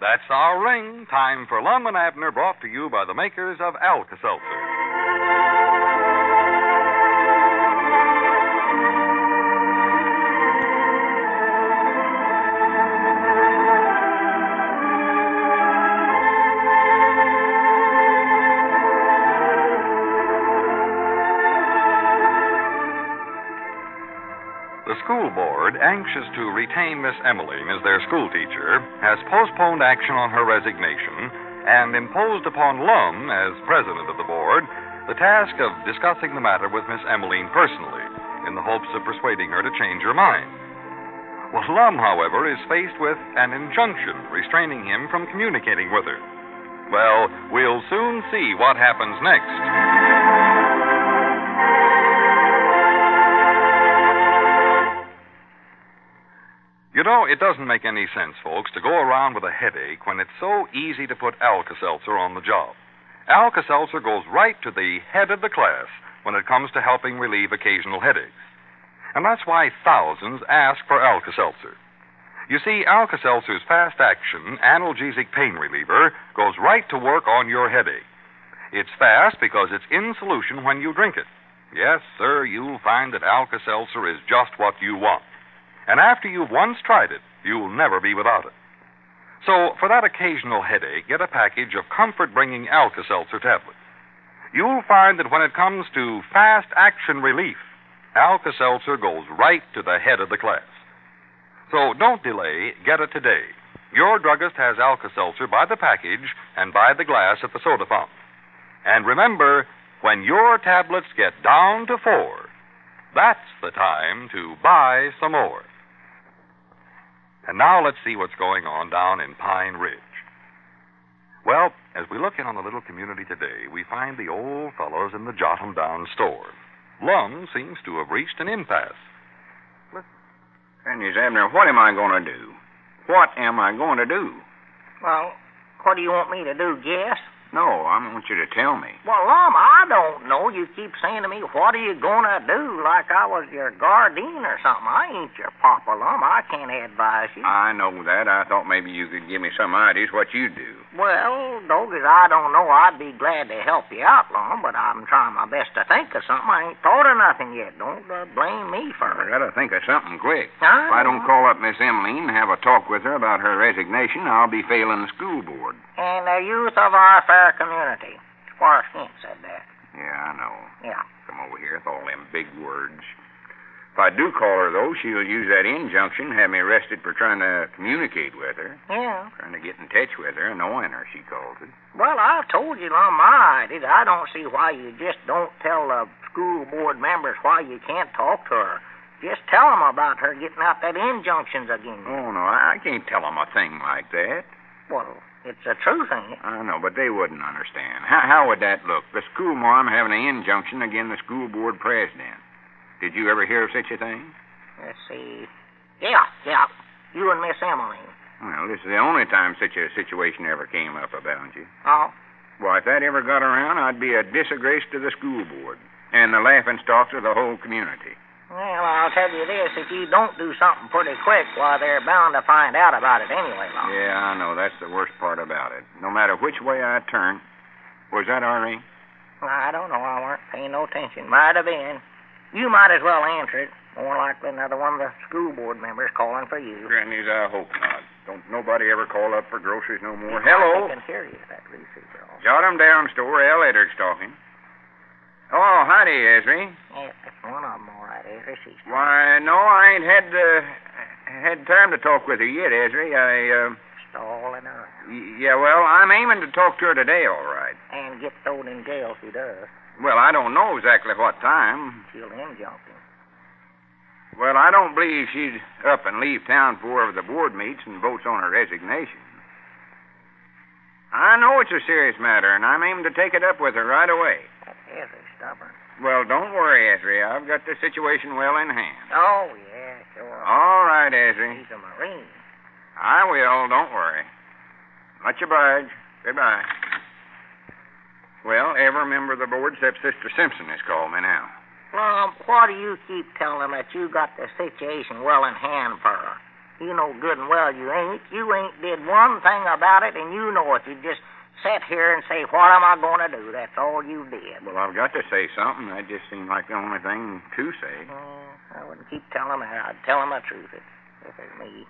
That's our ring. Time for Lum and Abner, brought to you by the makers of Alka-Seltzer. The school board, anxious to retain Miss Emmeline as their schoolteacher, has postponed action on her resignation and imposed upon Lum, as president of the board, the task of discussing the matter with Miss Emmeline personally, in the hopes of persuading her to change her mind. Well, Lum, however, is faced with an injunction restraining him from communicating with her. Well, we'll soon see what happens next. You know, it doesn't make any sense, folks, to go around with a headache when it's so easy to put Alka-Seltzer on the job. Alka-Seltzer goes right to the head of the class when it comes to helping relieve occasional headaches. And that's why thousands ask for Alka-Seltzer. You see, Alka-Seltzer's fast-action, analgesic pain reliever goes right to work on your headache. It's fast because it's in solution when you drink it. Yes, sir, you'll find that Alka-Seltzer is just what you want. And after you've once tried it, you'll never be without it. So, for that occasional headache, get a package of comfort-bringing Alka-Seltzer tablets. You'll find that when it comes to fast action relief, Alka-Seltzer goes right to the head of the class. So, don't delay. Get it today. Your druggist has Alka-Seltzer by the package and by the glass at the soda fountain. And remember, when your tablets get down to 4, that's the time to buy some more. And now let's see what's going on down in Pine Ridge. Well, as we look in on the little community today, we find the old fellows in the Jot 'em Down store. Lum seems to have reached an impasse. Phineas, Abner, what am I going to do? What am I going to do? Well, what do you want me to do, Guess? No, I want you to tell me. Well, Lum, I don't know. You keep saying to me, what are you going to do, like I was your guardian or something. I ain't your papa, Lum. I can't advise you. I know that. I thought maybe you could give me some ideas what you'd do. Well, Doggies, I don't know. I'd be glad to help you out, Lum, but I'm trying my best to think of something. I ain't thought of nothing yet. Don't blame me for I it. got to think of something quick. Huh? If I don't call up Miss Emmeline and have a talk with her about her resignation, I'll be failing the school board. And the youth of our fair community. Squire Skint said that. Yeah, I know. Yeah. Come over here with all them big words. If I do call her, though, she'll use that injunction, have me arrested for trying to communicate with her. Yeah. Trying to get in touch with her, annoying her, she calls it. Well, I've told you, Lum, my idea. I don't see why you just don't tell the school board members why you can't talk to her. Just tell them about her getting out that injunctions again. Oh, no, I can't tell them a thing like that. Well, it's the truth, ain't it? I know, but they wouldn't understand. How would that look? The school marm having an injunction against the school board president. Did you ever hear of such a thing? Let's see. Yeah. You and Miss Emmeline. Well, this is the only time such a situation ever came up about you. Oh? Well, if that ever got around, I'd be a disgrace to the school board and the laughingstock of the whole community. Well, I'll tell you this. If you don't do something pretty quick, why, they're bound to find out about it anyway, Lum. Yeah, I know. That's the worst part about it. No matter which way I turn. Was that our ring? I don't know. I weren't paying no attention. Might have been. You might as well answer it. More likely another one of the school board members calling for you. Grannies, I hope not. Don't nobody ever call up for groceries no more. I Hello? can hear you, that receiver. Jot 'em Down store, Al Eddard's talking. Oh, howdy, Esri. Yeah, that's one of them, all right, Ezra. She's... Why, no, I ain't had time to talk with her yet, Esri. Stalling her. Yeah, well, I'm aiming to talk to her today, all right. And get thrown in jail if he does. Well, I don't know exactly what time. She'll injunct him. Well, I don't believe she'd up and leave town before the board meets and votes on her resignation. I know it's a serious matter, and I'm aiming to take it up with her right away. That's Ezra stubborn. Well, don't worry, Esri. I've got the situation well in hand. Oh, yeah, sure. All right, Esri. He's a Marine. I will, don't worry. Much obliged. Goodbye. Well, every member of the board except Sister Simpson has called me now. Lum, why do you keep telling them that you got the situation well in hand for her? You know good and well you ain't. You ain't did one thing about it, and you know it. You just sit here and say, what am I going to do? That's all you did. Well, I've got to say something. That just seemed like the only thing to say. I wouldn't keep telling her. I'd tell him the truth if it's me.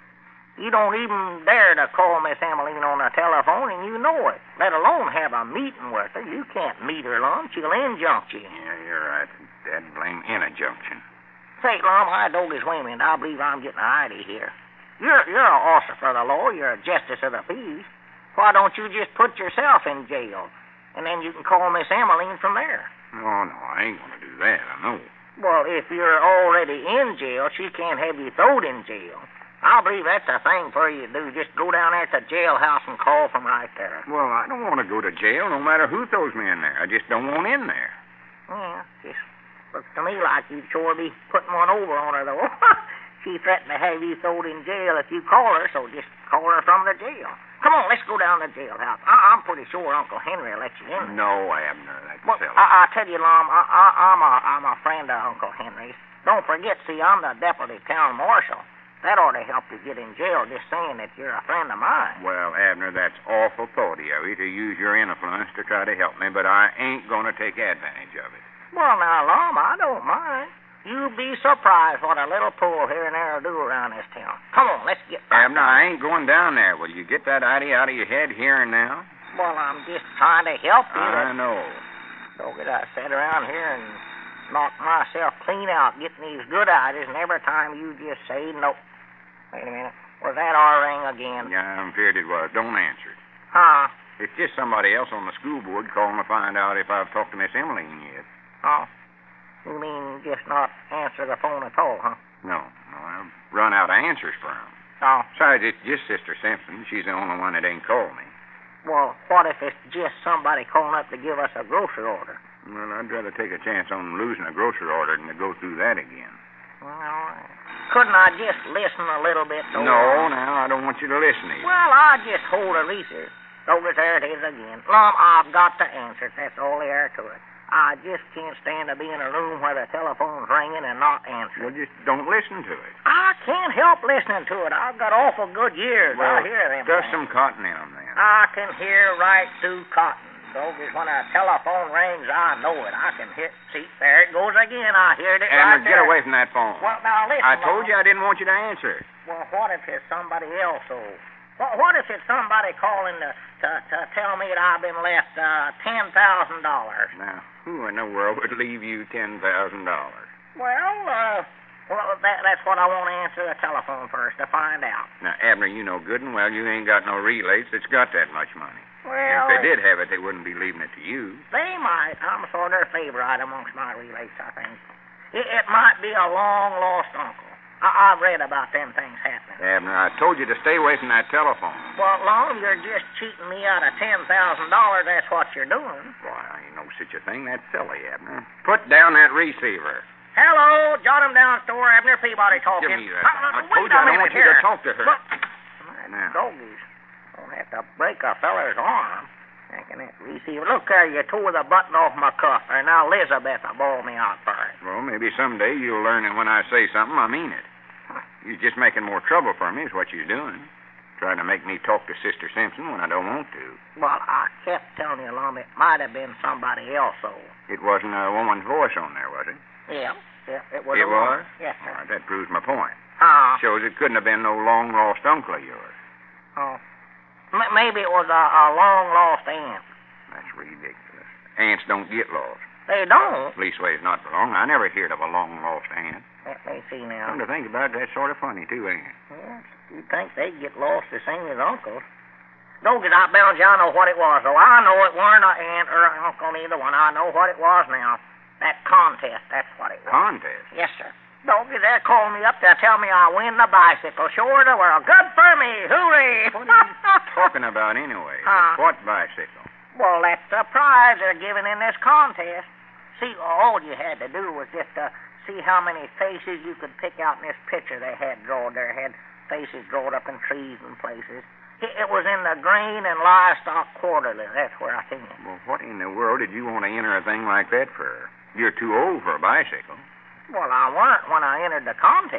You don't even dare to call Miss Emmeline on the telephone, and you know it, let alone have a meeting with her. You can't meet her, Lum. She'll injunct you. Yeah, you're right. Dad blame in a junction. Say, Lum, I don't just wait a minute. I believe I'm getting an idea here. You're an officer for the law. You're a justice of the peace. Why don't you just put yourself in jail, and then you can call Miss Emmeline from there? Oh, no, I ain't going to do that, I know. Well, if you're already in jail, she can't have you thrown in jail. I believe that's a thing for you to do. Just go down there to the jailhouse and call from right there. Well, I don't want to go to jail no matter who throws me in there. I just don't want in there. Yeah, just looks to me like you'd sure be putting one over on her, though. She threatened to have you thrown in jail if you call her, so just call her from the jail. Come on, let's go down to the jailhouse. I'm pretty sure Uncle Henry will let you in. No, Abner, that's well, silly. I tell you, Lum, I'm a friend of Uncle Henry's. Don't forget, see, I'm the deputy town marshal. That ought to help you get in jail, just saying that you're a friend of mine. Well, Abner, that's awful thoughty of you to use your influence to try to help me, but I ain't going to take advantage of it. Well, now, Lum, I don't mind. You'd be surprised what a little pull here and there will do around this town. Come on, let's get back. Abner, I ain't going down there. Will you get that idea out of your head here and now? Well, I'm just trying to help you. I know. Don't get I sit around here and knock myself clean out getting these good ideas, and every time you just say no. Wait a minute. Was that our ring again? Yeah, I'm feared it was. Don't answer it. Huh? It's just somebody else on the school board calling to find out if I've talked to Miss Emmeline yet. Oh. You mean just not answer the phone at all, huh? No, I've run out of answers for him. Oh. Besides, it's just Sister Simpson. She's the only one that ain't called me. Well, what if it's just somebody calling up to give us a grocery order? Well, I'd rather take a chance on losing a grocery order than to go through that again. Well, couldn't I just listen a little bit? No, now, I don't want you to listen either. Well, I'll just hold a recess. So there it is again. Lum, I've got to answer it. That's all there to it. I just can't stand to be in a room where the telephone's ringing and not answering. Well, just don't listen to it. I can't help listening to it. I've got awful good ears. Well, I hear them. Stuff some cotton in them, then. I can hear right through cotton. Doggies, when a telephone rings, I know it. I can hear. See, there it goes again. I heard it right there. Get away from that phone. Well, now listen. I told you I didn't want you to answer it. Well, what if it's somebody else, though? What if it's somebody calling to tell me that I've been left $10,000? Now, who in the world would leave you $10,000? Well, that's what I want to answer the telephone first to find out. Now, Abner, you know good and well you ain't got no relates that's got that much money. Well, if they did have it, they wouldn't be leaving it to you. They might. I'm sort of their favorite amongst my relates, I think. It might be a long-lost uncle. I've read about them things happening. Abner, I told you to stay away from that telephone. Well, Lum, you're just cheating me out of $10,000. That's what you're doing. Why, ain't no such a thing. That's silly, Abner. Put down that receiver. Hello, jot him down, store. Abner Peabody talking. Give me that. I told you I don't want you to talk to her. Look. Now. Doggies. Don't have to break a feller's arm. Thinking that receiver. Look there, you tore the button off my cuff. And now Elizabeth will bawl me out for it. Well, maybe someday you'll learn that when I say something, I mean it. You're just making more trouble for me is what you're doing. Trying to make me talk to Sister Simpson when I don't want to. Well, I kept telling you, Lum, it might have been somebody else, though. It wasn't a woman's voice on there, was it? Yeah, it was. It was? Yes, sir. All right, that proves my point. Shows it couldn't have been no long-lost uncle of yours. Oh. Maybe it was a long-lost aunt. That's ridiculous. Aunts don't get lost. They don't? Leastways, not for long. I never heard of a long-lost aunt. Let me see now. Come to think about it, that's sort of funny, too, ain't it? Yes, you'd think they'd get lost the same as uncles. Don't get out, bound you. I know what it was, though. I know it weren't an aunt or an uncle, neither one. I know what it was now. That contest, that's what it was. Contest? Yes, sir. Don't get there calling me up to tell me I win the bicycle. Sure the world. Good for me. Hooray. What are you talking about anyway? What bicycle? Well, that's the prize they're giving in this contest. See, all you had to do was just see how many faces you could pick out in this picture they had drawn. They had faces drawn up in trees and places. It was in the Grain and Livestock Quarterly. That's where I seen it. Well, what in the world did you want to enter a thing like that for? You're too old for a bicycle. Well, I weren't when I entered the contest.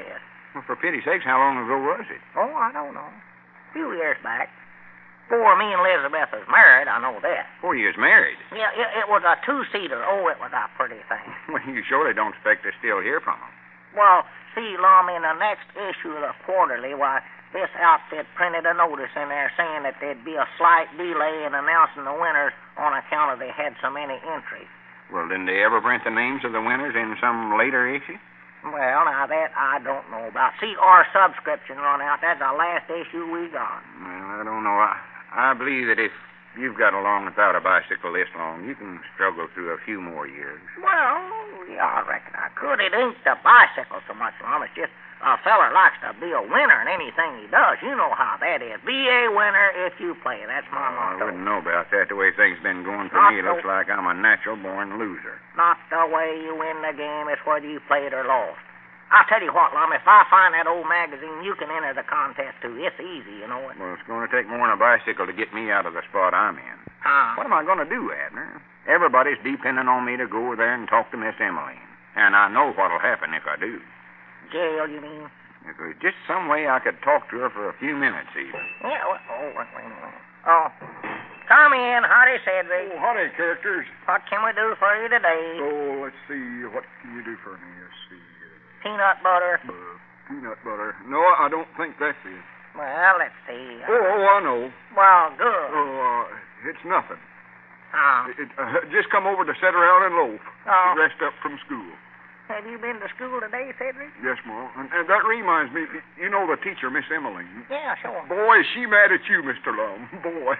Well, for pity's sakes, how long ago was it? Oh, I don't know. A few years back. Before me and Elizabeth was married, I know that. 4 years married. Yeah, it was a two-seater. Oh, it was a pretty thing. Well, you surely don't expect to still hear from them. Well, see, Lum, in the next issue of the Quarterly, why, this outfit printed a notice in there saying that there'd be a slight delay in announcing the winners on account of they had so many entries. Well, didn't they ever print the names of the winners in some later issue? Well, now, that I don't know about. See, our subscription run out. That's the last issue we got. Well, I don't know. I believe that if you've got along without a bicycle this long, you can struggle through a few more years. Well, yeah, I reckon I could. It ain't the bicycle so much, Lum. It's just a feller likes to be a winner in anything he does. You know how that is. Be a winner if you play. That's my motto. I wouldn't know about that. The way things been going for me, it looks like I'm a natural-born loser. Not the way you win the game. It's whether you played or lost. I'll tell you what, Lum, if I find that old magazine, you can enter the contest, too. It's easy, you know it. Well, it's going to take more than a bicycle to get me out of the spot I'm in. What am I going to do, Abner? Everybody's depending on me to go over there and talk to Miss Emmeline. And I know what'll happen if I do. Jail, you mean? If there's just some way I could talk to her for a few minutes, even. Yeah, wait a minute. Oh, come in. Howdy, Cedric. Oh, howdy, characters. What can we do for you today? So, let's see. What can you do for me? Let's see. Peanut butter. Peanut butter. No, I don't think that's it. Well, let's see. I know. Well, good. It's nothing. Oh. Just come over to sit around and loaf. Oh. Rest up from school. Have you been to school today, Cedric? Yes, Ma. And that reminds me, you know the teacher, Miss Emmeline? Yeah, sure. Boy, is she mad at you, Mr. Lum. Boy.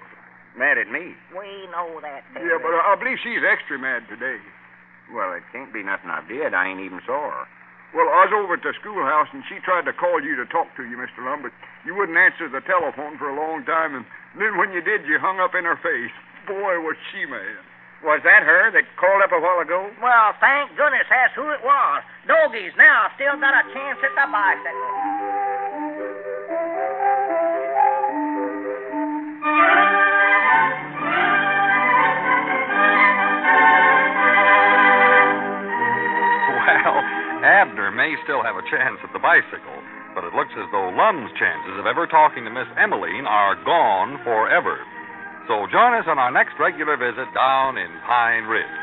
Mad at me? We know that, Cedric. Yeah, but I believe she's extra mad today. Well, it can't be nothing I did. I ain't even saw her. Well, I was over at the schoolhouse, and she tried to call you to talk to you, Mr. Lum, but you wouldn't answer the telephone for a long time, and then when you did, you hung up in her face. Boy, was she mad. Was that her that called up a while ago? Well, thank goodness that's who it was. Doggies now still got a chance at the bicycle. Well, Abner may still have a chance at the bicycle, but it looks as though Lum's chances of ever talking to Miss Emmeline are gone forever. So join us on our next regular visit down in Pine Ridge.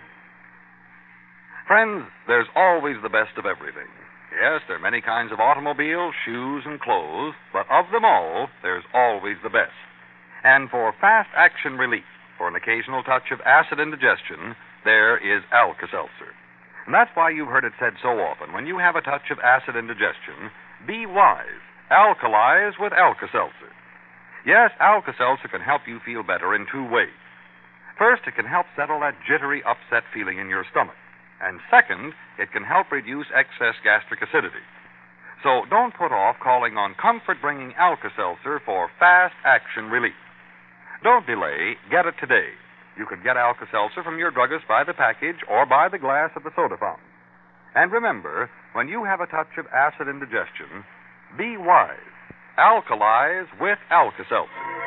Friends, there's always the best of everything. Yes, there are many kinds of automobiles, shoes, and clothes, but of them all, there's always the best. And for fast action relief, for an occasional touch of acid indigestion, there is Alka-Seltzer. And that's why you've heard it said so often, when you have a touch of acid indigestion, be wise. Alkalize with Alka-Seltzer. Yes, Alka-Seltzer can help you feel better in two ways. First, it can help settle that jittery, upset feeling in your stomach. And second, it can help reduce excess gastric acidity. So don't put off calling on comfort-bringing Alka-Seltzer for fast action relief. Don't delay. Get it today. You can get Alka-Seltzer from your druggist by the package or by the glass at the soda fountain. And remember, when you have a touch of acid indigestion, be wise. Alkalize with Alka-Seltzer.